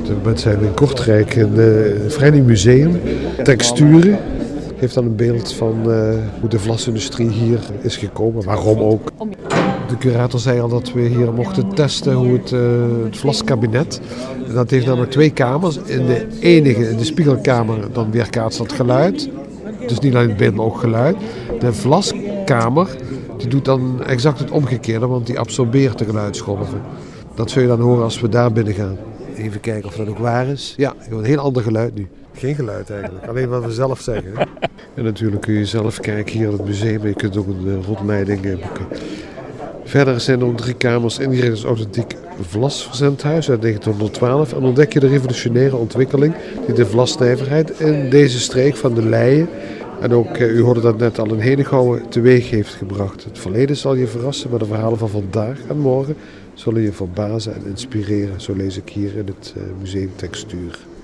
We zijn in Kortrijk in het Verenigd Museum. Texturen geeft dan een beeld van hoe de vlasindustrie hier is gekomen. Waarom ook. De curator zei al dat we hier mochten testen hoe het vlaskabinet. En dat heeft namelijk 2 kamers. In de spiegelkamer dan weerkaatst dat geluid. Dus niet alleen het beeld, maar ook geluid. De vlaskamer die doet dan exact het omgekeerde, want die absorbeert de geluidsgolven. Dat zul je dan horen als we daar binnen gaan. Even kijken of dat ook waar is. Ja, een heel ander geluid nu. Geen geluid eigenlijk, alleen wat we zelf zeggen. Hè? En natuurlijk kun je zelf kijken hier in het museum. Je kunt ook een rondleiding boeken. Verder zijn er nog 3 kamers ingericht als authentiek vlasverzendhuis uit 1912. En ontdek je de revolutionaire ontwikkeling die de vlasnijverheid in deze streek van de Leien en ook, u hoorde dat net al, in Henegouwen teweeg heeft gebracht. Het verleden zal je verrassen, maar de verhalen van vandaag en morgen zullen je verbazen en inspireren. Zo lees ik hier in het museum Textuur.